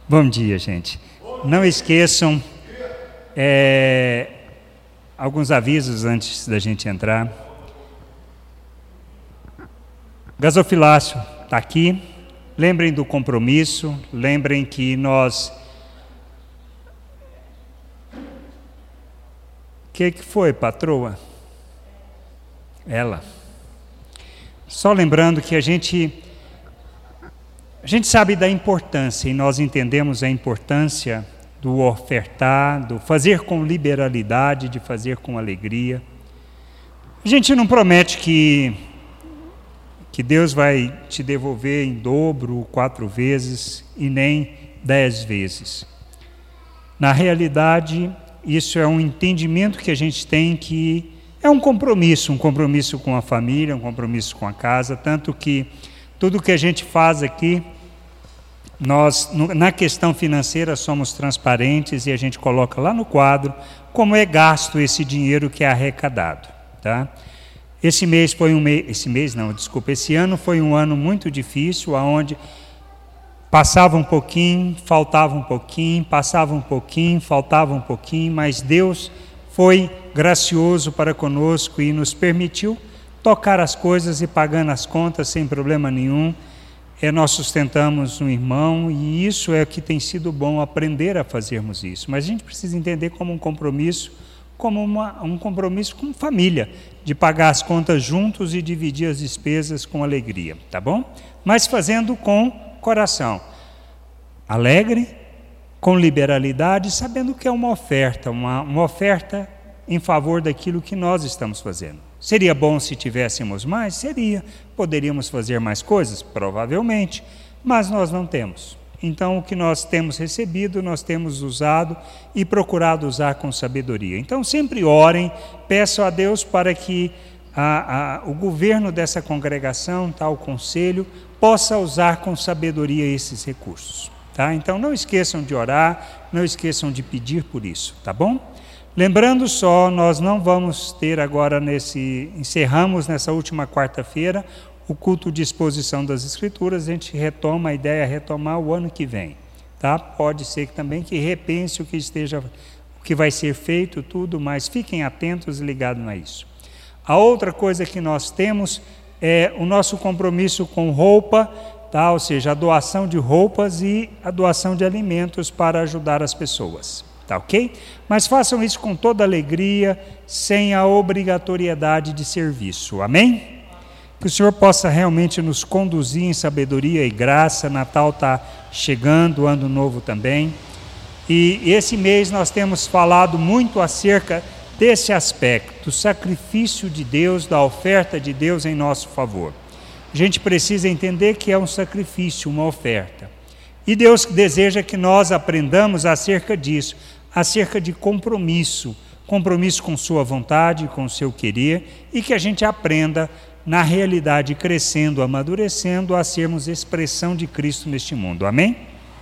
Bom dia, gente. Não esqueçam alguns avisos antes da gente entrar. Gasofilácio está aqui. Lembrem do compromisso. Lembrem que nós... O que foi, patroa? Ela. Só lembrando que a gente sabe da importância, e nós entendemos a importância do ofertar, do fazer com liberalidade, de fazer com alegria. A gente não promete que Deus vai te devolver em dobro, 4 vezes, e nem 10 vezes. Na realidade, isso é um entendimento que a gente tem que é um compromisso com a família, um compromisso com a casa, tanto que tudo que a gente faz aqui, nós, na questão financeira, somos transparentes e a gente coloca lá no quadro como é gasto esse dinheiro que é arrecadado, tá? Esse ano foi um ano muito difícil, onde passava um pouquinho, faltava um pouquinho, passava um pouquinho, faltava um pouquinho, mas Deus foi gracioso para conosco e nos permitiu tocar as coisas e pagando as contas sem problema nenhum. Nós sustentamos um irmão e isso é o que tem sido bom, aprender a fazermos isso. Mas a gente precisa entender como um compromisso, como um compromisso com família, de pagar as contas juntos e dividir as despesas com alegria, tá bom? Mas fazendo com coração, alegre, com liberalidade, sabendo que é uma oferta em favor daquilo que nós estamos fazendo. Seria bom se tivéssemos mais? Seria. Poderíamos fazer mais coisas? Provavelmente, mas nós não temos. Então, o que nós temos recebido, nós temos usado e procurado usar com sabedoria. Então, sempre orem, peçam a Deus para que o governo dessa congregação, o conselho, possa usar com sabedoria esses recursos. Tá? Então, não esqueçam de orar, não esqueçam de pedir por isso, tá bom? Lembrando só, nós não vamos ter agora encerramos nessa última quarta-feira o culto de exposição das Escrituras, a ideia é retomar o ano que vem, tá? Pode ser também que repense o que vai ser feito, tudo, mas fiquem atentos e ligados a isso. A outra coisa que nós temos é o nosso compromisso com roupa, tá? Ou seja, a doação de roupas e a doação de alimentos para ajudar as pessoas. Tá ok? Mas façam isso com toda alegria, sem a obrigatoriedade de serviço. Amém? Que o Senhor possa realmente nos conduzir em sabedoria e graça. Natal está chegando, Ano Novo também. E esse mês nós temos falado muito acerca desse aspecto, do sacrifício de Deus, da oferta de Deus em nosso favor. A gente precisa entender que é um sacrifício, uma oferta. E Deus deseja que nós aprendamos acerca disso, acerca de compromisso com sua vontade, com o seu querer, e que a gente aprenda, na realidade, crescendo, amadurecendo, a sermos expressão de Cristo neste mundo. Amém?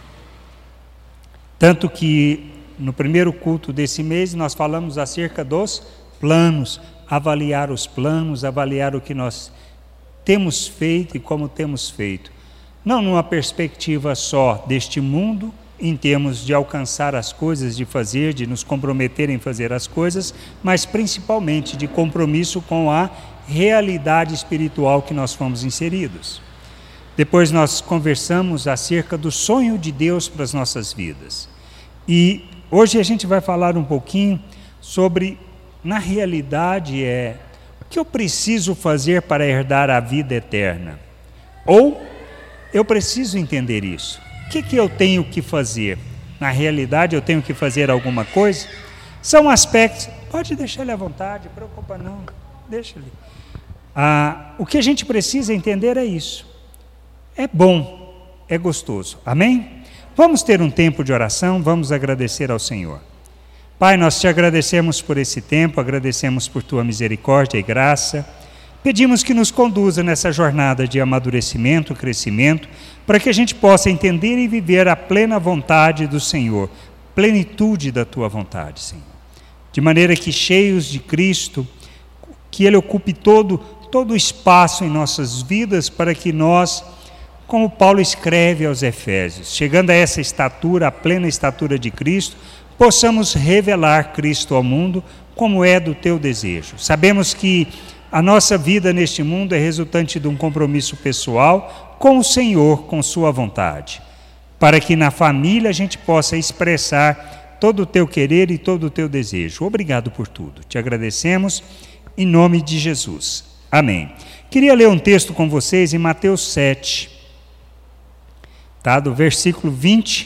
Tanto que, no primeiro culto desse mês, nós falamos acerca dos planos, avaliar os planos, avaliar o que nós temos feito e como temos feito. Não numa perspectiva só deste mundo, em termos de alcançar as coisas, de fazer, de nos comprometer em fazer as coisas, mas principalmente de compromisso com a realidade espiritual que nós fomos inseridos. Depois nós conversamos acerca do sonho de Deus para as nossas vidas. E hoje a gente vai falar um pouquinho sobre, na realidade, o que eu preciso fazer para herdar a vida eterna? Ou eu preciso entender isso. O que eu tenho que fazer? Na realidade, eu tenho que fazer alguma coisa? São aspectos... Pode deixar ele à vontade, não preocupa não. Deixa ele. O que a gente precisa entender é isso. É bom, é gostoso. Amém? Vamos ter um tempo de oração, vamos agradecer ao Senhor. Pai, nós te agradecemos por esse tempo, agradecemos por tua misericórdia e graça. Pedimos que nos conduza nessa jornada de amadurecimento, crescimento, para que a gente possa entender e viver a plena vontade do Senhor, plenitude da tua vontade, Senhor. De maneira que, cheios de Cristo, que Ele ocupe todo o espaço em nossas vidas, para que nós como Paulo escreve aos Efésios, chegando a essa estatura, a plena estatura de Cristo, possamos revelar Cristo ao mundo como é do teu desejo. Sabemos que a nossa vida neste mundo é resultante de um compromisso pessoal com o Senhor, com sua vontade, para que na família a gente possa expressar todo o teu querer e todo o teu desejo. Obrigado por tudo. Te agradecemos em nome de Jesus. Amém. Queria ler um texto com vocês em Mateus 7, tá? Do versículo 20.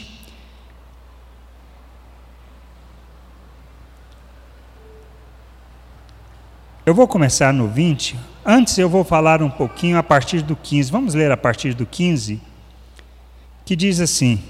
Eu vou começar no 20. Antes eu vou falar um pouquinho a partir do 15. Vamos ler a partir do 15, que diz assim.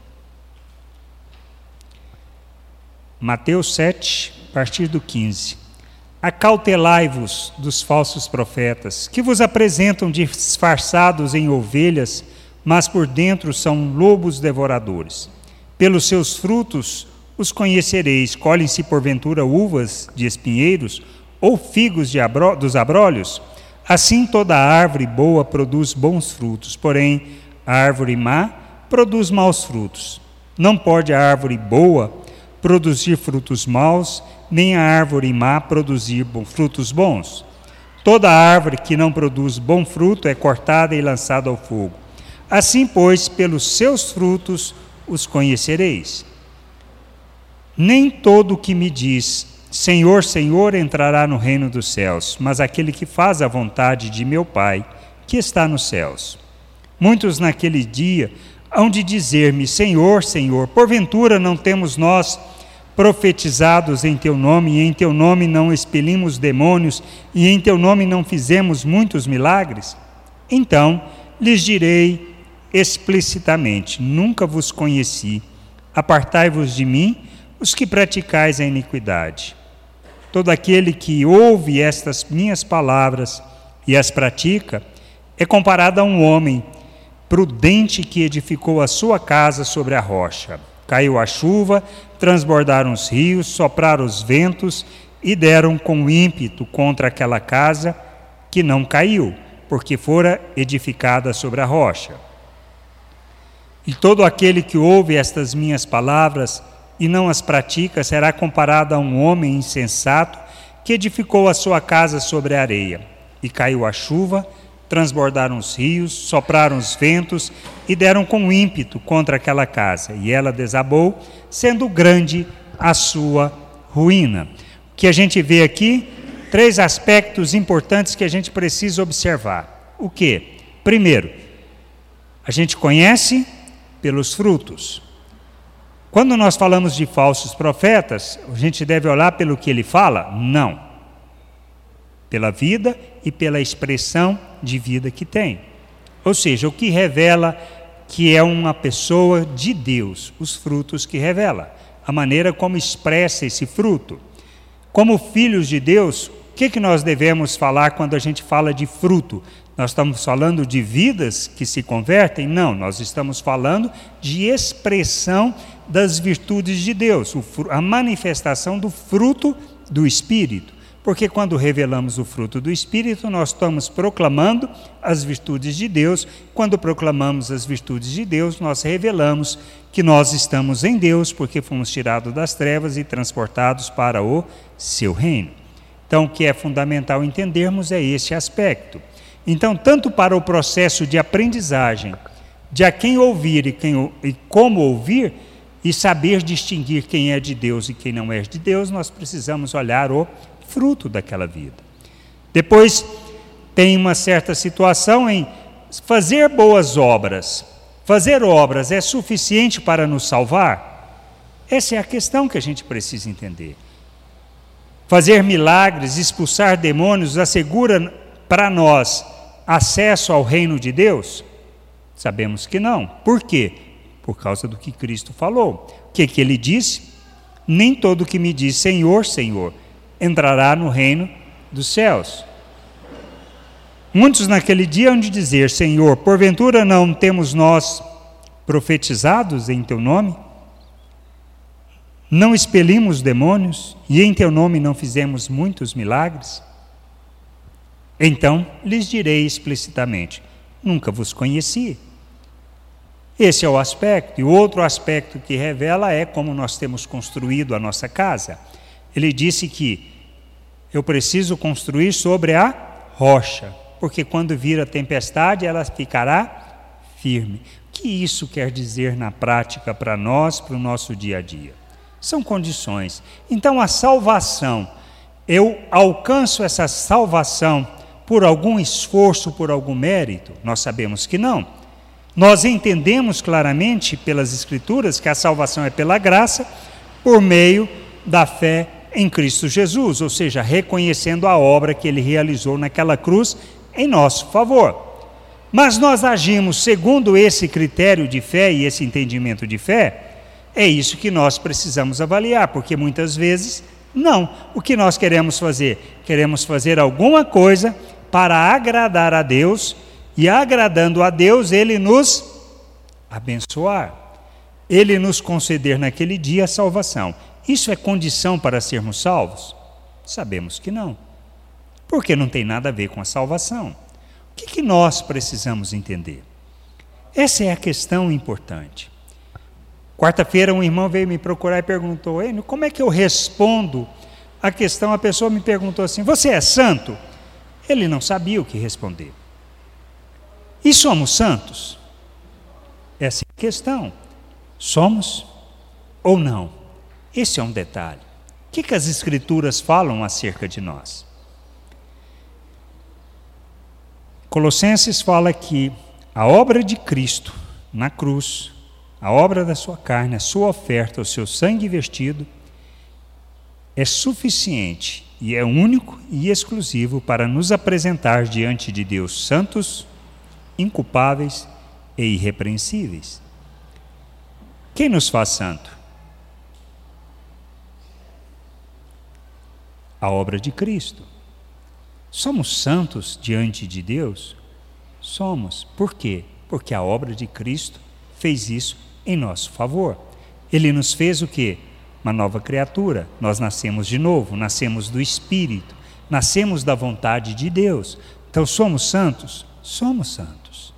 Mateus 7, a partir do 15. Acautelai-vos dos falsos profetas, que vos apresentam disfarçados em ovelhas, mas por dentro são lobos devoradores. Pelos seus frutos os conhecereis. Colhem-se porventura uvas de espinheiros, ou figos dos abrolhos? Assim toda árvore boa produz bons frutos, porém a árvore má produz maus frutos. Não pode a árvore boa produzir frutos maus, nem a árvore má produzir frutos bons. Toda árvore que não produz bom fruto é cortada e lançada ao fogo. Assim, pois, pelos seus frutos os conhecereis. Nem todo o que me diz Senhor, Senhor, entrará no reino dos céus, mas aquele que faz a vontade de meu Pai, que está nos céus. Muitos naquele dia hão de dizer-me, Senhor, Senhor, porventura não temos nós profetizados em teu nome, e em teu nome não expelimos demônios, e em teu nome não fizemos muitos milagres? Então lhes direi explicitamente, nunca vos conheci, apartai-vos de mim, os que praticais a iniquidade. Todo aquele que ouve estas minhas palavras e as pratica, é comparado a um homem prudente que edificou a sua casa sobre a rocha. Caiu a chuva, transbordaram os rios, sopraram os ventos e deram com ímpeto contra aquela casa que não caiu, porque fora edificada sobre a rocha. E todo aquele que ouve estas minhas palavras e não as pratica, será comparado a um homem insensato que edificou a sua casa sobre a areia. E caiu a chuva, transbordaram os rios, sopraram os ventos e deram com ímpeto contra aquela casa. E ela desabou, sendo grande a sua ruína. O que a gente vê aqui, 3 aspectos importantes que a gente precisa observar. O quê? Primeiro, a gente conhece pelos frutos. Quando nós falamos de falsos profetas, a gente deve olhar pelo que ele fala? Não. Pela vida e pela expressão de vida que tem. Ou seja, o que revela que é uma pessoa de Deus, os frutos que revela, a maneira como expressa esse fruto. Como filhos de Deus, o que nós devemos falar quando a gente fala de fruto? Nós estamos falando de vidas que se convertem? Não, nós estamos falando de expressão das virtudes de Deus, a manifestação do fruto do Espírito. Porque quando revelamos o fruto do Espírito, nós estamos proclamando as virtudes de Deus. Quando proclamamos as virtudes de Deus, nós revelamos que nós estamos em Deus, porque fomos tirados das trevas e transportados para o seu reino. Então, o que é fundamental entendermos é esse aspecto. Então, tanto para o processo de aprendizagem, de a quem ouvir e como ouvir, e saber distinguir quem é de Deus e quem não é de Deus, nós precisamos olhar o fruto daquela vida. Depois, tem uma certa situação em fazer boas obras. Fazer obras é suficiente para nos salvar? Essa é a questão que a gente precisa entender. Fazer milagres, expulsar demônios, assegura para nós acesso ao reino de Deus? Sabemos que não. Por quê? Por causa do que Cristo falou. O que ele disse? Nem todo que me diz Senhor, Senhor, entrará no reino dos céus. Muitos naquele dia hão de dizer, Senhor, porventura não temos nós profetizados em teu nome? Não expelimos demônios e em teu nome não fizemos muitos milagres? Então lhes direi explicitamente, nunca vos conheci. Esse é o aspecto. E o outro aspecto que revela é como nós temos construído a nossa casa. Ele disse que eu preciso construir sobre a rocha, porque quando vir a tempestade, ela ficará firme. O que isso quer dizer na prática para nós, para o nosso dia a dia? São condições. Então a salvação, eu alcanço essa salvação por algum esforço, por algum mérito? Nós sabemos que não. Nós entendemos claramente pelas Escrituras que a salvação é pela graça, por meio da fé em Cristo Jesus, ou seja, reconhecendo a obra que Ele realizou naquela cruz em nosso favor. Mas nós agimos segundo esse critério de fé e esse entendimento de fé? É isso que nós precisamos avaliar, porque muitas vezes não. O que nós queremos fazer? Queremos fazer alguma coisa para agradar a Deus, e agradando a Deus, Ele nos abençoar, Ele nos conceder naquele dia a salvação. Isso é condição para sermos salvos? Sabemos que não, porque não tem nada a ver com a salvação. O que nós precisamos entender? Essa é a questão importante. Quarta-feira um irmão veio me procurar e perguntou: Enio, como é que eu respondo a questão? A pessoa me perguntou assim: você é santo? Ele não sabia o que responder. E somos santos? Essa é a questão. Somos ou não? Esse é um detalhe. O que as Escrituras falam acerca de nós? Colossenses fala que a obra de Cristo na cruz, a obra da sua carne, a sua oferta, o seu sangue vestido, é suficiente e é único e exclusivo para nos apresentar diante de Deus santos, inculpáveis e irrepreensíveis. Quem nos faz santo? A obra de Cristo. Somos santos diante de Deus? Somos. Por quê? Porque a obra de Cristo fez isso em nosso favor. Ele nos fez o quê? Uma nova criatura. Nós nascemos de novo, nascemos do Espírito, nascemos da vontade de Deus. Então somos santos? Somos santos.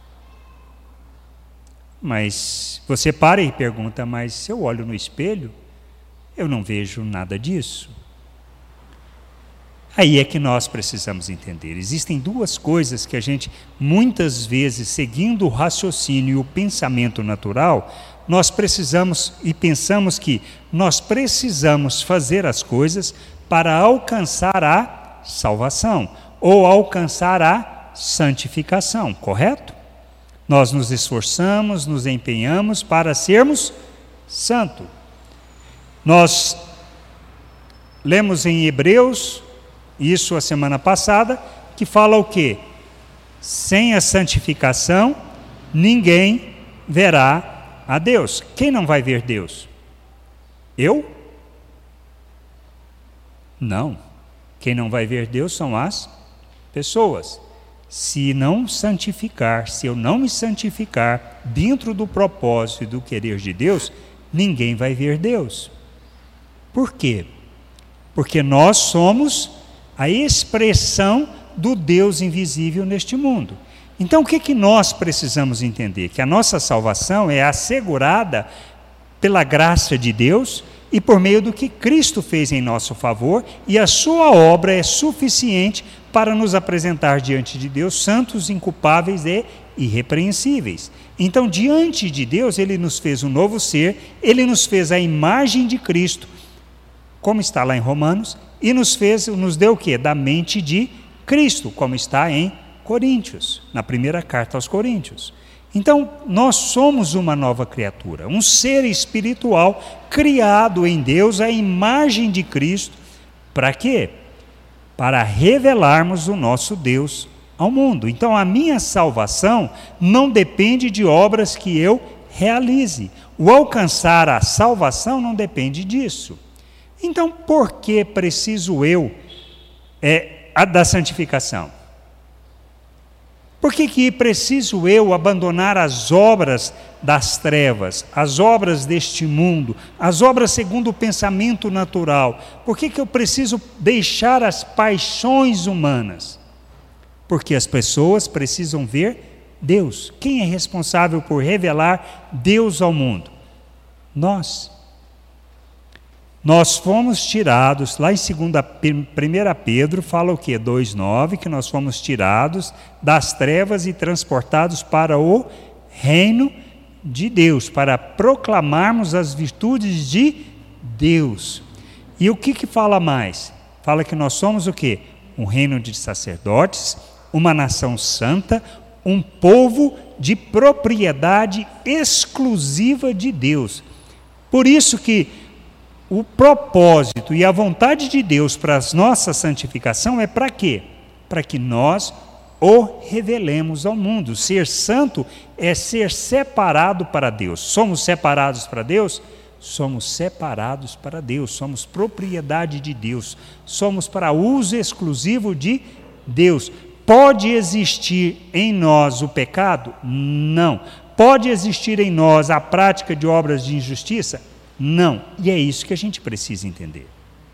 Mas você para e pergunta: mas se eu olho no espelho, eu não vejo nada disso. Aí é que nós precisamos entender. Existem duas coisas que a gente, muitas vezes, seguindo o raciocínio e o pensamento natural, nós precisamos e pensamos que nós precisamos fazer as coisas para alcançar a salvação ou alcançar a santificação, correto? Nós nos esforçamos, nos empenhamos para sermos santos. Nós lemos em Hebreus, isso a semana passada, que fala o quê? Sem a santificação, ninguém verá a Deus. Quem não vai ver Deus? Eu? Não. Quem não vai ver Deus são as pessoas. Se não santificar, se eu não me santificar dentro do propósito e do querer de Deus, ninguém vai ver Deus. Por quê? Porque nós somos a expressão do Deus invisível neste mundo. Então o que nós precisamos entender? Que a nossa salvação é assegurada pela graça de Deus e por meio do que Cristo fez em nosso favor, e a sua obra é suficiente para nos apresentar diante de Deus santos, inculpáveis e irrepreensíveis. Então, diante de Deus, Ele nos fez um novo ser, Ele nos fez a imagem de Cristo, como está lá em Romanos, e nos deu o quê? Da mente de Cristo, como está em Coríntios, na primeira carta aos Coríntios. Então, nós somos uma nova criatura, um ser espiritual criado em Deus, à imagem de Cristo. Para quê? Para revelarmos o nosso Deus ao mundo. Então, a minha salvação não depende de obras que eu realize. O alcançar a salvação não depende disso. Então, por que preciso eu da santificação? Por que preciso eu abandonar as obras das trevas, as obras deste mundo, as obras segundo o pensamento natural? Por que eu preciso deixar as paixões humanas? Porque as pessoas precisam ver Deus. Quem é responsável por revelar Deus ao mundo? Nós. Nós fomos tirados, lá em 1 Pedro, fala o quê? 2,9, que nós fomos tirados das trevas e transportados para o reino de Deus, para proclamarmos as virtudes de Deus. E o que fala mais? Fala que nós somos o quê? Um reino de sacerdotes, uma nação santa, um povo de propriedade exclusiva de Deus. Por isso que o propósito e a vontade de Deus para a nossa santificação é para quê? Para que nós o revelemos ao mundo. Ser santo é ser separado para Deus. Somos separados para Deus? Somos separados para Deus, somos propriedade de Deus, somos para uso exclusivo de Deus. Pode existir em nós o pecado? Não. Pode existir em nós a prática de obras de injustiça? Não. E é isso que a gente precisa entender.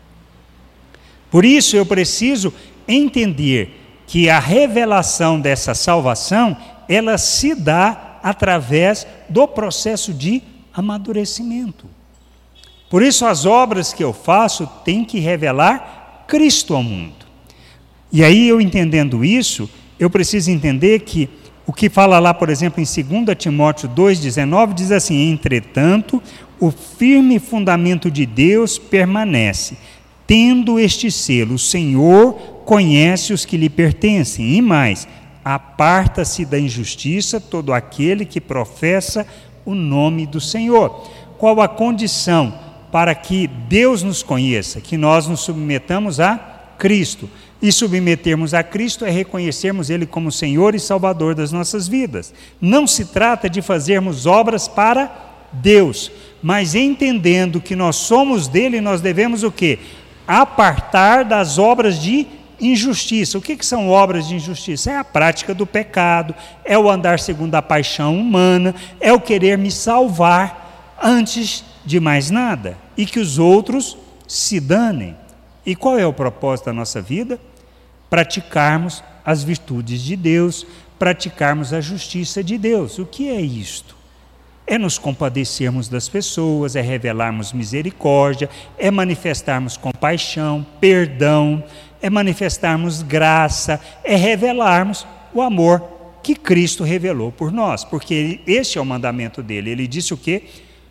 Por isso eu preciso entender que a revelação dessa salvação, ela se dá através do processo de amadurecimento. Por isso as obras que eu faço têm que revelar Cristo ao mundo. E aí eu entendendo isso, eu preciso entender que o que fala lá, por exemplo, em 2 Timóteo 2,19, diz assim: entretanto, o firme fundamento de Deus permanece, tendo este selo, o Senhor conhece os que lhe pertencem, e mais, aparta-se da injustiça todo aquele que professa o nome do Senhor. Qual a condição para que Deus nos conheça? Que nós nos submetamos a Cristo. E submetermos a Cristo é reconhecermos Ele como Senhor e Salvador das nossas vidas. Não se trata de fazermos obras para Deus, mas entendendo que nós somos dele, nós devemos o quê? Apartar das obras de injustiça. O que são obras de injustiça? É a prática do pecado, é o andar segundo a paixão humana, é o querer me salvar antes de mais nada, e que os outros se danem. E qual é o propósito da nossa vida? Praticarmos as virtudes de Deus, praticarmos a justiça de Deus. O que é isto? É nos compadecermos das pessoas, é revelarmos misericórdia, é manifestarmos compaixão, perdão, é manifestarmos graça, é revelarmos o amor que Cristo revelou por nós, porque este é o mandamento dele. Ele disse o quê?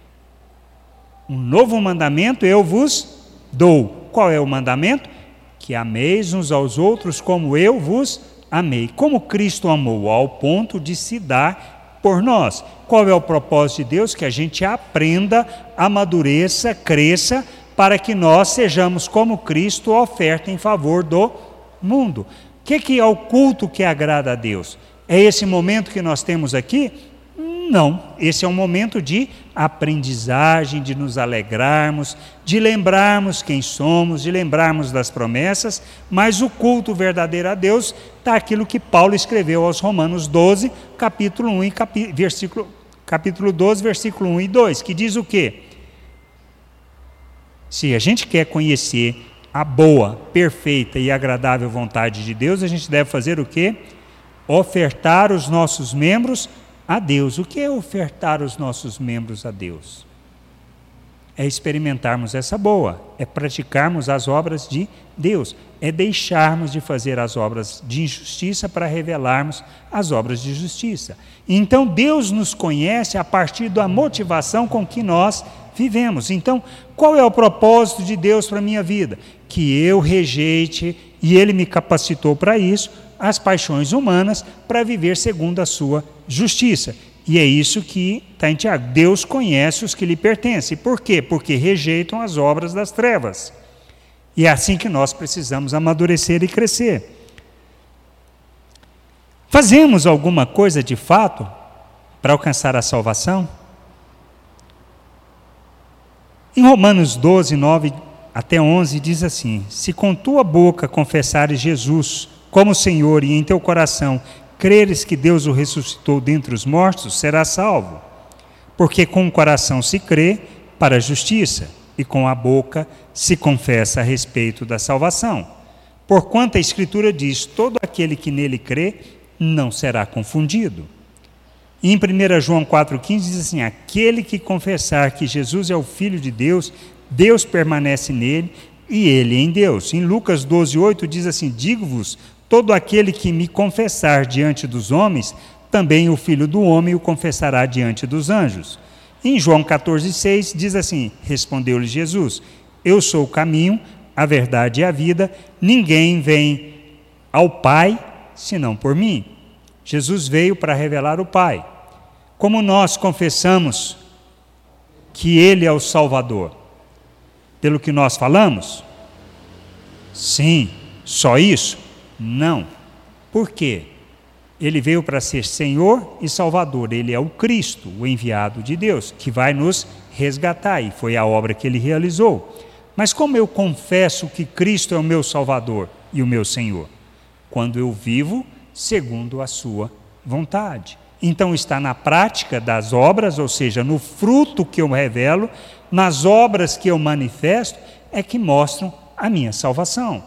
Um novo mandamento eu vos dou. Qual é o mandamento? Que ameis uns aos outros como eu vos amei. Como Cristo amou, ao ponto de se dar por nós. Qual é o propósito de Deus? Que a gente aprenda, amadureça, cresça, para que nós sejamos como Cristo, oferta em favor do mundo. O que é o culto que agrada a Deus? É esse momento que nós temos aqui? Não, esse é um momento de aprendizagem, de nos alegrarmos, de lembrarmos quem somos, de lembrarmos das promessas, mas o culto verdadeiro a Deus está aquilo que Paulo escreveu aos Romanos 12, capítulo 1 e capítulo 12, versículo 1 e 2, que diz o quê? Se a gente quer conhecer a boa, perfeita e agradável vontade de Deus, a gente deve fazer o quê? Ofertar os nossos membros a Deus. O que é ofertar os nossos membros a Deus? É experimentarmos essa boa, é praticarmos as obras de Deus, é deixarmos de fazer as obras de injustiça para revelarmos as obras de justiça. Então Deus nos conhece a partir da motivação com que nós vivemos. Então, qual é o propósito de Deus para a minha vida? Que eu rejeite, e Ele me capacitou para isso, as paixões humanas para viver segundo a sua justiça. E é isso que está em Tiago. Deus conhece os que lhe pertencem. Por quê? Porque rejeitam as obras das trevas. E é assim que nós precisamos amadurecer e crescer. Fazemos alguma coisa de fato para alcançar a salvação? Em Romanos 12, 9 até 11 diz assim: se com tua boca confessares Jesus como Senhor e em teu coração creres que Deus o ressuscitou dentre os mortos, serás salvo. Porque com o coração se crê para a justiça e com a boca se confessa a respeito da salvação. Porquanto a Escritura diz: todo aquele que nele crê não será confundido. E em 1 João 4,15 diz assim: aquele que confessar que Jesus é o Filho de Deus, Deus permanece nele e ele em Deus. Em Lucas 12,8 diz assim: digo-vos, todo aquele que me confessar diante dos homens, também o Filho do Homem o confessará diante dos anjos. Em João 14,6 diz assim: respondeu-lhe Jesus: eu sou o caminho, a verdade e a vida, ninguém vem ao Pai senão por mim. Jesus veio para revelar o Pai. Como nós confessamos que Ele é o Salvador? Pelo que nós falamos? Sim. Só isso? Não. Por quê? Ele veio para ser Senhor e Salvador. Ele é o Cristo, o enviado de Deus, que vai nos resgatar, e foi a obra que Ele realizou. Mas como eu confesso que Cristo é o meu Salvador e o meu Senhor? Quando eu vivo segundo a sua vontade. Então está na prática das obras, ou seja, no fruto que eu revelo, nas obras que eu manifesto, é que mostram a minha salvação.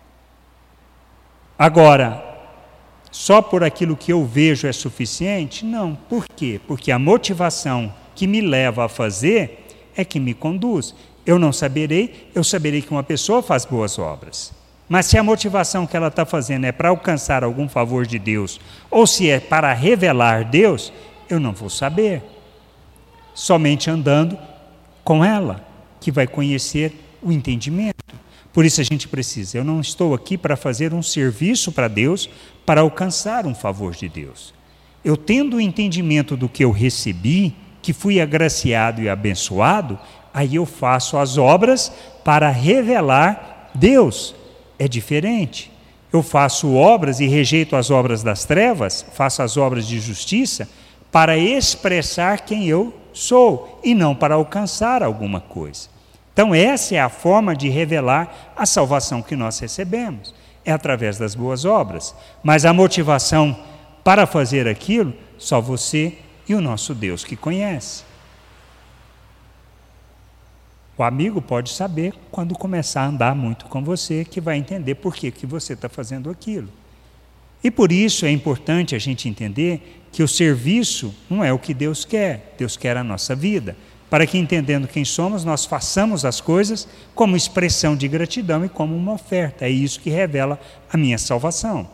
Agora, só por aquilo que eu vejo é suficiente? Não. Por quê? Porque a motivação que me leva a fazer é que me conduz. Eu saberei que uma pessoa faz boas obras. Mas se a motivação que ela está fazendo é para alcançar algum favor de Deus, ou se é para revelar Deus, eu não vou saber. Somente andando com ela, que vai conhecer o entendimento. Por isso a gente precisa. Eu não estou aqui para fazer um serviço para Deus, para alcançar um favor de Deus. Eu tendo o entendimento do que eu recebi, que fui agraciado e abençoado, aí eu faço as obras para revelar Deus. É diferente. Eu faço obras e rejeito as obras das trevas, faço as obras de justiça para expressar quem eu sou e não para alcançar alguma coisa. Então essa é a forma de revelar a salvação que nós recebemos, é através das boas obras. Mas a motivação para fazer aquilo, só você e o nosso Deus que conhece. O amigo pode saber quando começar a andar muito com você, que vai entender por que você está fazendo aquilo. E por isso é importante a gente entender que o serviço não é o que Deus quer a nossa vida, para que, entendendo quem somos, nós façamos as coisas como expressão de gratidão e como uma oferta. É isso que revela a minha salvação.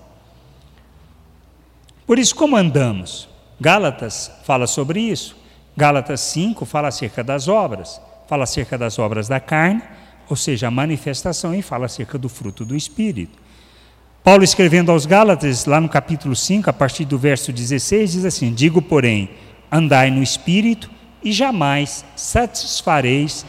Por isso, como andamos? Gálatas fala sobre isso. Gálatas 5 fala acerca das obras. Fala acerca das obras da carne, ou seja, a manifestação, e fala acerca do fruto do Espírito. Paulo, escrevendo aos Gálatas, lá no capítulo 5, a partir do verso 16, diz assim: digo, porém, andai no Espírito e jamais satisfareis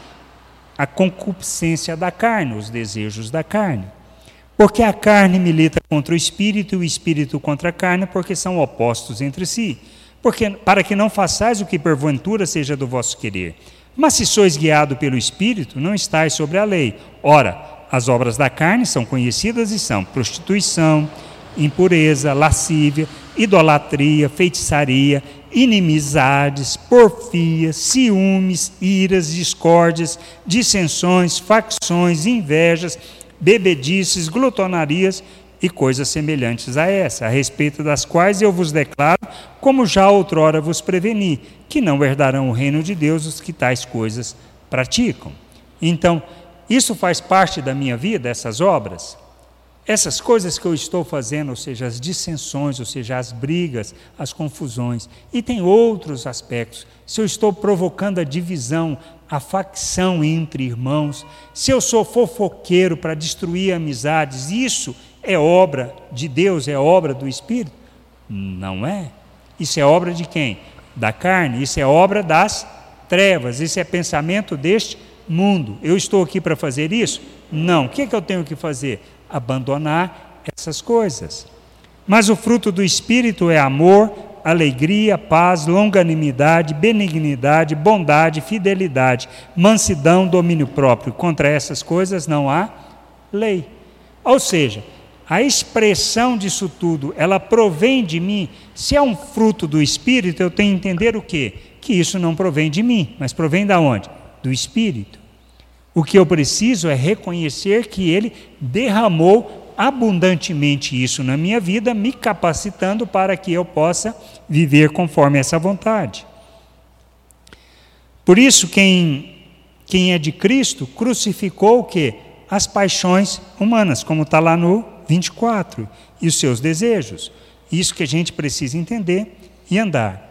a concupiscência da carne, os desejos da carne. Porque a carne milita contra o Espírito e o Espírito contra a carne, porque são opostos entre si. Para que não façais o que porventura seja do vosso querer. Mas se sois guiado pelo Espírito, não estais sobre a lei. Ora, as obras da carne são conhecidas e são prostituição, impureza, lascívia, idolatria, feitiçaria, inimizades, porfias, ciúmes, iras, discórdias, dissensões, facções, invejas, bebedices, glutonarias e coisas semelhantes a essa, a respeito das quais eu vos declaro, como já outrora vos preveni, que não herdarão o reino de Deus os que tais coisas praticam. Então, isso faz parte da minha vida, essas obras? Essas coisas que eu estou fazendo, ou seja, as dissensões, ou seja, as brigas, as confusões, e tem outros aspectos. Se eu estou provocando a divisão, a facção entre irmãos, se eu sou fofoqueiro para destruir amizades, isso é obra de Deus, é obra do Espírito? Não é. Isso é obra de quem? Da carne. Isso é obra das trevas. Isso é pensamento deste mundo. Eu estou aqui para fazer isso? Não. O que eu tenho que fazer? Abandonar essas coisas. Mas o fruto do Espírito é amor, alegria, paz, longanimidade, benignidade, bondade, fidelidade, mansidão, domínio próprio. Contra essas coisas não há lei. Ou seja, a expressão disso tudo, ela provém de mim. Se é um fruto do Espírito, eu tenho que entender o quê? Que isso não provém de mim, mas provém de onde? Do Espírito. O que eu preciso é reconhecer que Ele derramou abundantemente isso na minha vida, me capacitando para que eu possa viver conforme essa vontade. Por isso, quem é de Cristo crucificou o quê? As paixões humanas, como está lá no 24, e os seus desejos. Isso que a gente precisa entender e andar.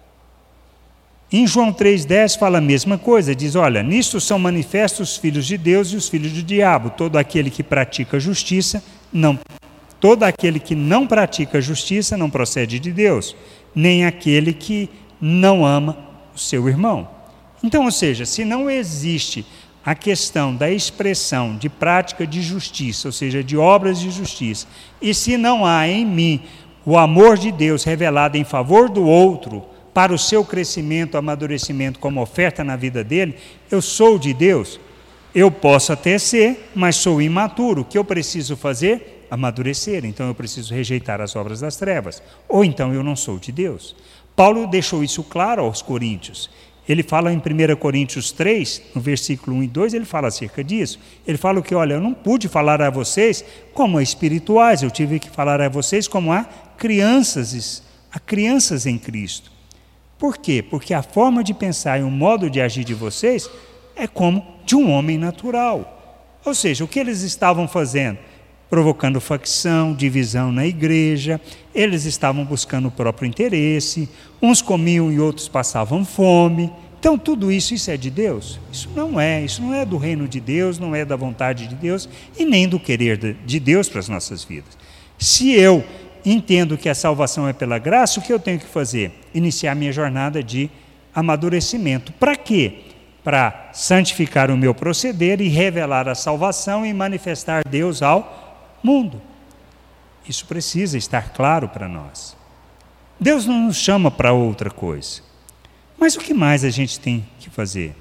Em João 3,10 fala a mesma coisa, diz, olha, nisto são manifestos os filhos de Deus e os filhos do diabo. Todo aquele que pratica justiça, todo aquele que não pratica justiça não procede de Deus, nem aquele que não ama o seu irmão. Então, ou seja, se não existe a questão da expressão de prática de justiça, ou seja, de obras de justiça, e se não há em mim o amor de Deus revelado em favor do outro, para o seu crescimento, amadurecimento como oferta na vida dele, eu sou de Deus. Eu posso até ser, mas sou imaturo. O que eu preciso fazer? Amadurecer. Então eu preciso rejeitar as obras das trevas. Ou então eu não sou de Deus. Paulo deixou isso claro aos coríntios. Ele fala em 1 Coríntios 3, no versículo 1 e 2, ele fala acerca disso. Ele fala que, olha, eu não pude falar a vocês como a espirituais, eu tive que falar a vocês como a crianças em Cristo. Por quê? Porque a forma de pensar e o modo de agir de vocês é como de um homem natural. Ou seja, o que eles estavam fazendo? Provocando facção, divisão na igreja, eles estavam buscando o próprio interesse, uns comiam e outros passavam fome. Então tudo isso é de Deus? Isso não é do reino de Deus, não é da vontade de Deus e nem do querer de Deus para as nossas vidas. Se eu entendo que a salvação é pela graça, o que eu tenho que fazer? Iniciar minha jornada de amadurecimento. Para quê? Para santificar o meu proceder e revelar a salvação e manifestar Deus ao mundo. Isso precisa estar claro para nós. Deus não nos chama para outra coisa. Mas o que mais a gente tem que fazer?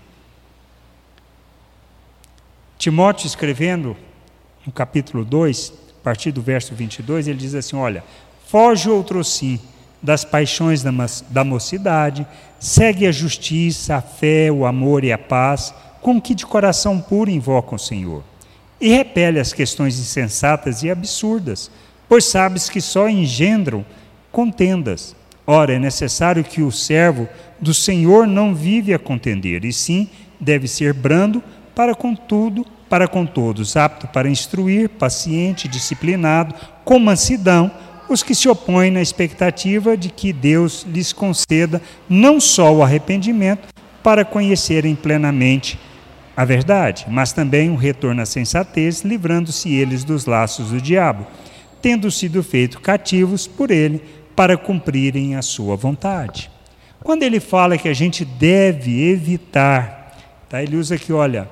Timóteo, escrevendo no capítulo 2, a partir do verso 22, ele diz assim, olha, foge outrossim das paixões da mocidade, segue a justiça, a fé, o amor e a paz, com que de coração puro invocam o Senhor. E repele as questões insensatas e absurdas, pois sabes que só engendram contendas. Ora, é necessário que o servo do Senhor não vive a contender, e sim deve ser brando para com todos, apto para instruir, paciente, disciplinado, com mansidão, os que se opõem na expectativa de que Deus lhes conceda não só o arrependimento para conhecerem plenamente a verdade, mas também o retorno à sensatez, livrando-se eles dos laços do diabo, tendo sido feitos cativos por ele para cumprirem a sua vontade. Quando ele fala que a gente deve evitar, tá? Ele usa aqui, olha,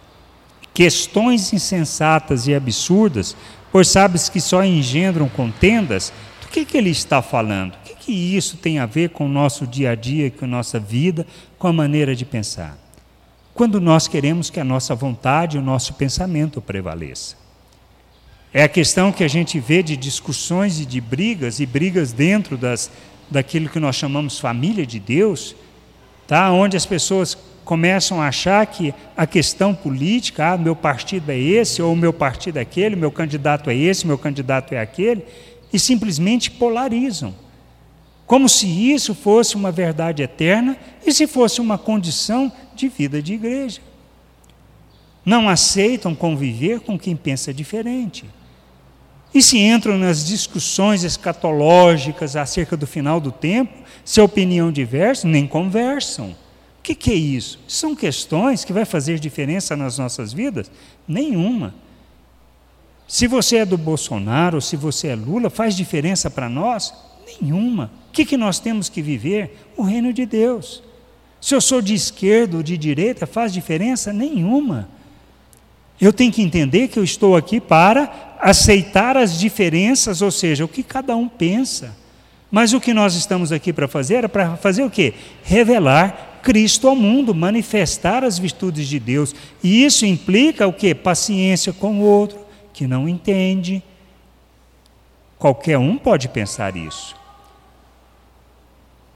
questões insensatas e absurdas, pois sabes que só engendram contendas. Do que ele está falando? O que isso tem a ver com o nosso dia a dia, com a nossa vida, com a maneira de pensar? Quando nós queremos que a nossa vontade, o nosso pensamento prevaleça. É a questão que a gente vê de discussões e de brigas, e brigas dentro daquilo que nós chamamos família de Deus, tá? Onde as pessoas começam a achar que a questão política, meu partido é esse, ou meu partido é aquele, meu candidato é esse, meu candidato é aquele, e simplesmente polarizam. Como se isso fosse uma verdade eterna e se fosse uma condição de vida de igreja. Não aceitam conviver com quem pensa diferente. E se entram nas discussões escatológicas acerca do final do tempo, se a opinião diversa, nem conversam. O que é isso? São questões que vai fazer diferença nas nossas vidas? Nenhuma. Se você é do Bolsonaro ou se você é Lula, faz diferença para nós? Nenhuma. O que nós temos que viver? O reino de Deus. Se eu sou de esquerda ou de direita, faz diferença? Nenhuma. Eu tenho que entender que eu estou aqui para aceitar as diferenças, ou seja, o que cada um pensa. Mas o que nós estamos aqui para fazer é para fazer o quê? Revelar Cristo ao mundo, manifestar as virtudes de Deus. E isso implica o quê? Paciência com o outro, que não entende. Qualquer um pode pensar isso.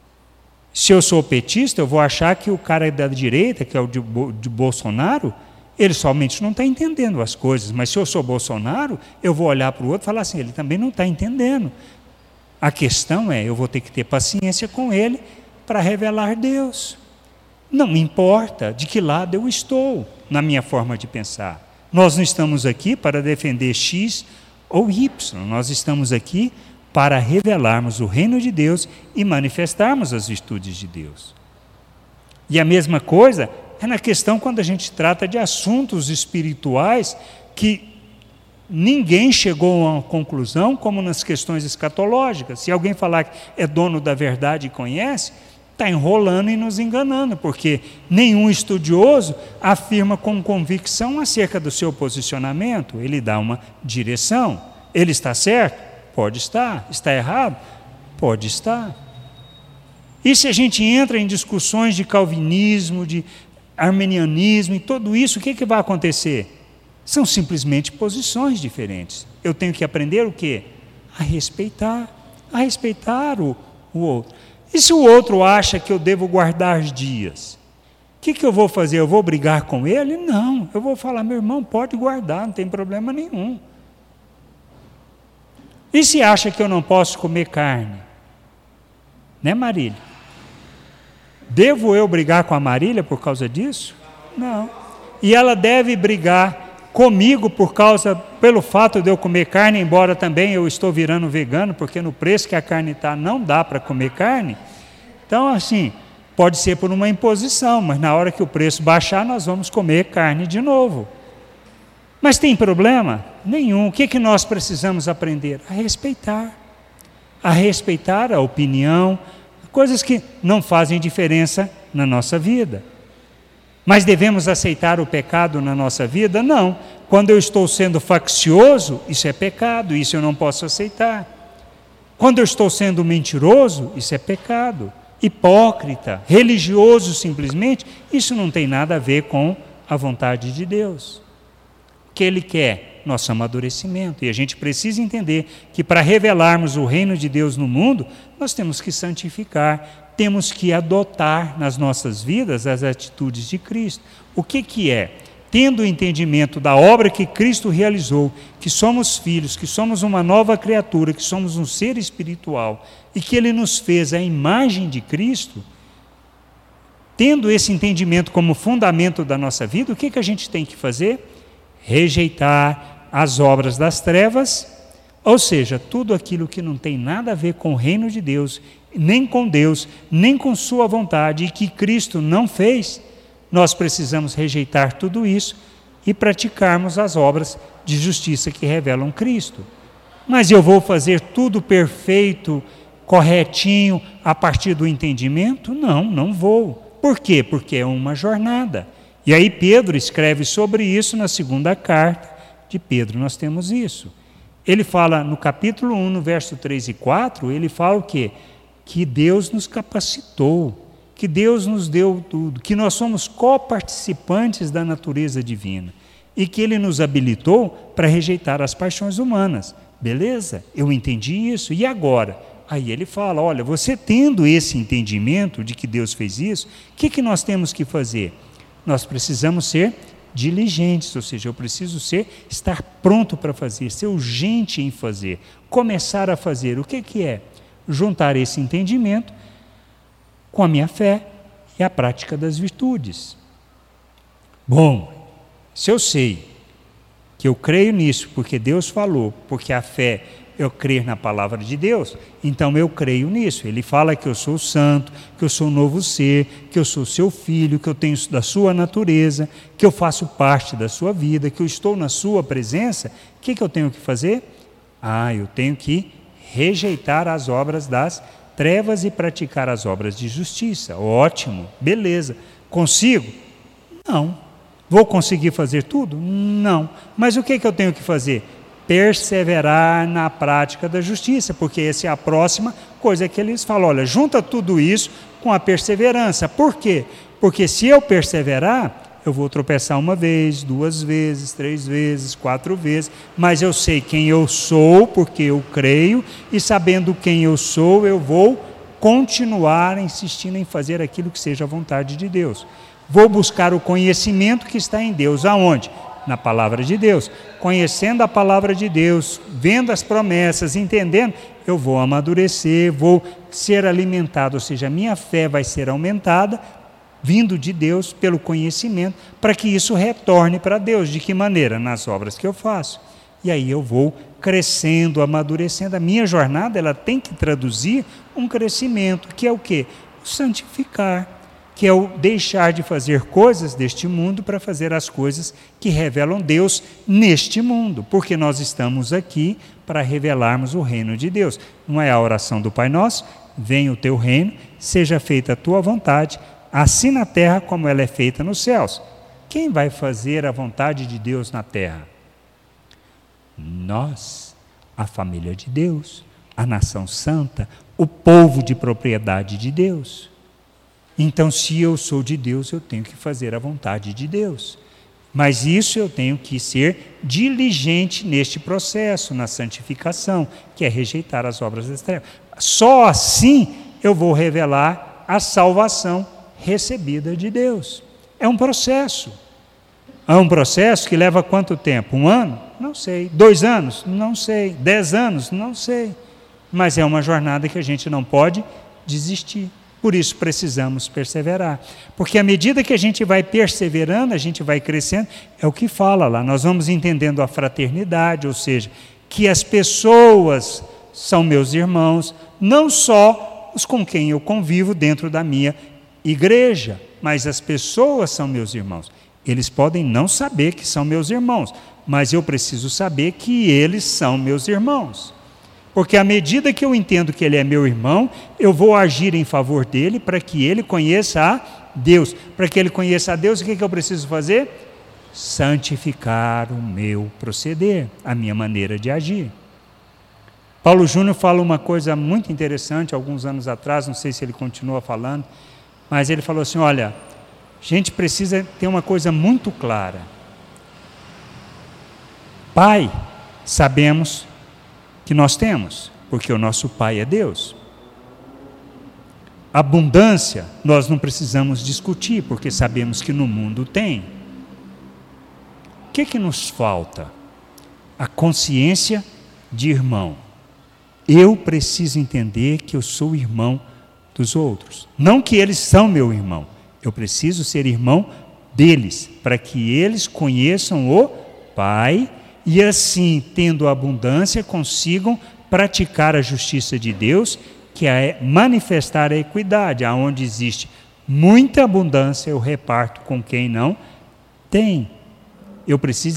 Se eu sou petista, eu vou achar que o cara da direita, que é o de Bolsonaro, Ele somente não está entendendo as coisas, mas se eu sou Bolsonaro, eu vou olhar para o outro e falar assim, ele também não está entendendo. A questão é, eu vou ter que ter paciência com ele para revelar Deus. Não me importa de que lado eu estou na minha forma de pensar. Nós não estamos aqui para defender X ou Y, nós estamos aqui para revelarmos o reino de Deus e manifestarmos as virtudes de Deus. E a mesma coisa é na questão quando a gente trata de assuntos espirituais que ninguém chegou a uma conclusão, como nas questões escatológicas. Se alguém falar que é dono da verdade e conhece, está enrolando e nos enganando, porque nenhum estudioso afirma com convicção acerca do seu posicionamento, ele dá uma direção. Ele está certo? Pode estar. Está errado? Pode estar. E se a gente entra em discussões de calvinismo, de arminianismo e tudo isso, o que vai acontecer? São simplesmente posições diferentes. Eu tenho que aprender o quê? A respeitar o outro. E se o outro acha que eu devo guardar dias? O que eu vou fazer? Eu vou brigar com ele? Não, eu vou falar, meu irmão, pode guardar, não tem problema nenhum. E se acha que eu não posso comer carne? Né, Marília? Devo eu brigar com a Marília por causa disso? Não. E ela deve brigar comigo pelo fato de eu comer carne, embora também eu estou virando vegano, porque no preço que a carne está, não dá para comer carne. Então, assim, pode ser por uma imposição, mas na hora que o preço baixar, nós vamos comer carne de novo. Mas tem problema? Nenhum. O que nós precisamos aprender? A respeitar a opinião, coisas que não fazem diferença na nossa vida. Mas devemos aceitar o pecado na nossa vida? Não. Quando eu estou sendo faccioso, isso é pecado, isso eu não posso aceitar. Quando eu estou sendo mentiroso, isso é pecado. Hipócrita, religioso simplesmente, isso não tem nada a ver com a vontade de Deus. O que Ele quer? Nosso amadurecimento. E a gente precisa entender que para revelarmos o reino de Deus no mundo, nós temos que santificar, temos que adotar nas nossas vidas as atitudes de Cristo. O que é? Tendo o entendimento da obra que Cristo realizou, que somos filhos, que somos uma nova criatura, que somos um ser espiritual e que Ele nos fez a imagem de Cristo, tendo esse entendimento como fundamento da nossa vida, o que a gente tem que fazer? Rejeitar as obras das trevas, ou seja, tudo aquilo que não tem nada a ver com o reino de Deus, nem com Deus, nem com sua vontade, e que Cristo não fez, nós precisamos rejeitar tudo isso e praticarmos as obras de justiça que revelam Cristo. Mas eu vou fazer tudo perfeito, corretinho, a partir do entendimento? Não, não vou. Por quê? Porque é uma jornada. E aí Pedro escreve sobre isso na segunda carta de Pedro, nós temos isso. Ele fala no capítulo 1, no verso 3 e 4, ele fala o quê? Que Deus nos capacitou, que Deus nos deu tudo, que nós somos coparticipantes da natureza divina e que Ele nos habilitou para rejeitar as paixões humanas. Beleza? Eu entendi isso. E agora? Aí ele fala, olha, você tendo esse entendimento de que Deus fez isso, o que nós temos que fazer? Nós precisamos ser diligentes, ou seja, eu preciso estar pronto para fazer, ser urgente em fazer, começar a fazer. O que é? Juntar esse entendimento com a minha fé e a prática das virtudes. Bom, se eu sei que eu creio nisso, porque Deus falou, porque a fé eu crer na palavra de Deus, então eu creio nisso. Ele fala que eu sou santo, que eu sou um novo ser, que eu sou seu filho, que eu tenho da sua natureza, que eu faço parte da sua vida, que eu estou na sua presença. O que eu tenho que fazer? Eu tenho que rejeitar as obras das trevas e praticar as obras de justiça. Ótimo, beleza. Consigo? Não. Vou conseguir fazer tudo? Não. Mas o que eu tenho que fazer? Perseverar na prática da justiça, porque essa é a próxima coisa que eles falam. Olha, junta tudo isso com a perseverança. Por quê? Porque se eu perseverar, eu vou tropeçar uma vez, 2 vezes, 3 vezes, 4 vezes, mas eu sei quem eu sou, porque eu creio, e sabendo quem eu sou, eu vou continuar insistindo em fazer aquilo que seja a vontade de Deus. vou buscar o conhecimento que está em Deus. Aonde? Na palavra de Deus. Conhecendo a palavra de Deus, vendo as promessas, entendendo, eu vou amadurecer, vou ser alimentado, ou seja, a minha fé vai ser aumentada, vindo de Deus pelo conhecimento, para que isso retorne para Deus. De que maneira? Nas obras que eu faço. E aí eu vou crescendo, amadurecendo. A minha jornada, ela tem que traduzir um crescimento, que é o quê? O santificar, que é o deixar de fazer coisas deste mundo para fazer as coisas que revelam Deus neste mundo, porque nós estamos aqui para revelarmos o reino de Deus. Não é a oração do Pai Nosso? Venha o teu reino, seja feita a tua vontade, assim na terra como ela é feita nos céus. Quem vai fazer a vontade de Deus na terra? Nós, a família de Deus, a nação santa, o povo de propriedade de Deus. Então, se eu sou de Deus, eu tenho que fazer a vontade de Deus. Mas isso eu tenho que ser diligente neste processo, na santificação, que é rejeitar as obras das trevas. Só assim eu vou revelar a salvação recebida de Deus. É um processo. É um processo que leva quanto tempo? 1 ano? Não sei. 2 anos? Não sei. 10 anos? Não sei. Mas é uma jornada que a gente não pode desistir. Por isso precisamos perseverar. Porque à medida que a gente vai perseverando, a gente vai crescendo, é o que fala lá. Nós vamos entendendo a fraternidade, ou seja, que as pessoas são meus irmãos, não só os com quem eu convivo dentro da minha igreja, mas as pessoas são meus irmãos. Eles podem não saber que são meus irmãos, mas eu preciso saber que eles são meus irmãos. Porque à medida que eu entendo que ele é meu irmão, eu vou agir em favor dele para que ele conheça a Deus. Para que ele conheça a Deus, o que eu preciso fazer? Santificar o meu proceder, a minha maneira de agir. Paulo Júnior fala uma coisa muito interessante, alguns anos atrás, não sei se ele continua falando, mas ele falou assim, olha, a gente precisa ter uma coisa muito clara. Pai, sabemos que nós temos, porque o nosso Pai é Deus. Abundância, nós não precisamos discutir, porque sabemos que no mundo tem. O que nos falta? A consciência de irmão. Eu preciso entender que eu sou irmão dos outros. Não que eles são meu irmão. Eu preciso ser irmão deles, para que eles conheçam o Pai e assim, tendo abundância, consigam praticar a justiça de Deus, que é manifestar a equidade. Aonde existe muita abundância, eu reparto com quem não tem. Eu preciso,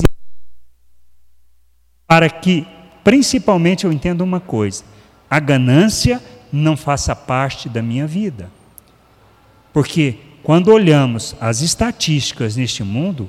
para que, principalmente, eu entenda uma coisa: a ganância não faça parte da minha vida. Porque quando olhamos as estatísticas neste mundo,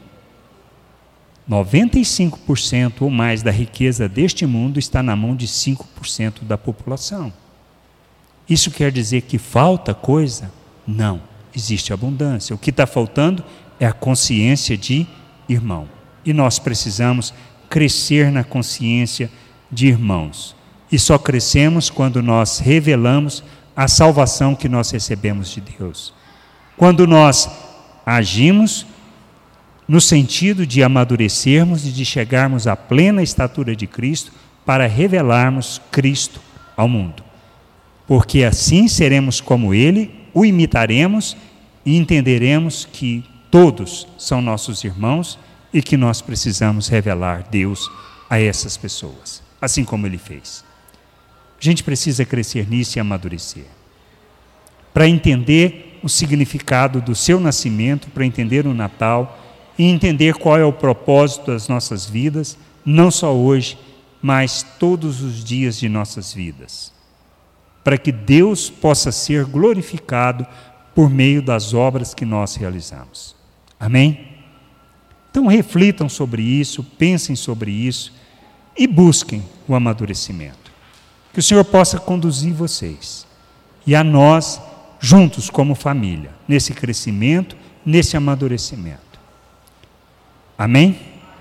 95% ou mais da riqueza deste mundo está na mão de 5% da população. Isso quer dizer que falta coisa? Não, existe abundância. O que está faltando é a consciência de irmão. E nós precisamos crescer na consciência de irmãos. E só crescemos quando nós revelamos a salvação que nós recebemos de Deus. Quando nós agimos no sentido de amadurecermos e de chegarmos à plena estatura de Cristo para revelarmos Cristo ao mundo. Porque assim seremos como Ele, o imitaremos e entenderemos que todos são nossos irmãos e que nós precisamos revelar Deus a essas pessoas, assim como Ele fez. A gente precisa crescer nisso e amadurecer. Para entender o significado do seu nascimento, para entender o Natal e entender qual é o propósito das nossas vidas, não só hoje, mas todos os dias de nossas vidas. Para que Deus possa ser glorificado por meio das obras que nós realizamos. Amém? Então reflitam sobre isso, pensem sobre isso e busquem o amadurecimento. Que o Senhor possa conduzir vocês e a nós, juntos como família, nesse crescimento, nesse amadurecimento. Amém?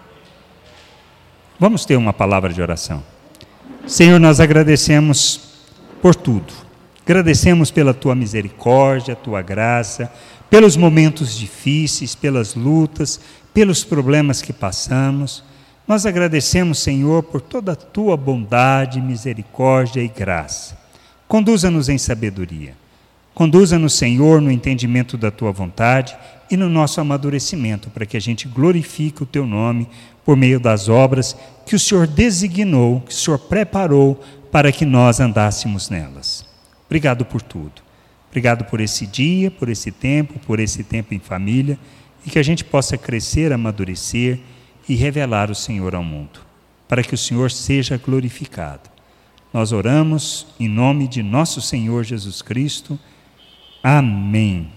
Vamos ter uma palavra de oração. Senhor, nós agradecemos por tudo. Agradecemos pela Tua misericórdia, Tua graça, pelos momentos difíceis, pelas lutas, pelos problemas que passamos. Nós agradecemos, Senhor, por toda a tua bondade, misericórdia e graça. Conduza-nos em sabedoria. Conduza-nos, Senhor, no entendimento da tua vontade e no nosso amadurecimento, para que a gente glorifique o teu nome por meio das obras que o Senhor designou, que o Senhor preparou para que nós andássemos nelas. Obrigado por tudo. Obrigado por esse dia, por esse tempo em família, e que a gente possa crescer, amadurecer e revelar o Senhor ao mundo, para que o Senhor seja glorificado. Nós oramos em nome de nosso Senhor Jesus Cristo. Amém.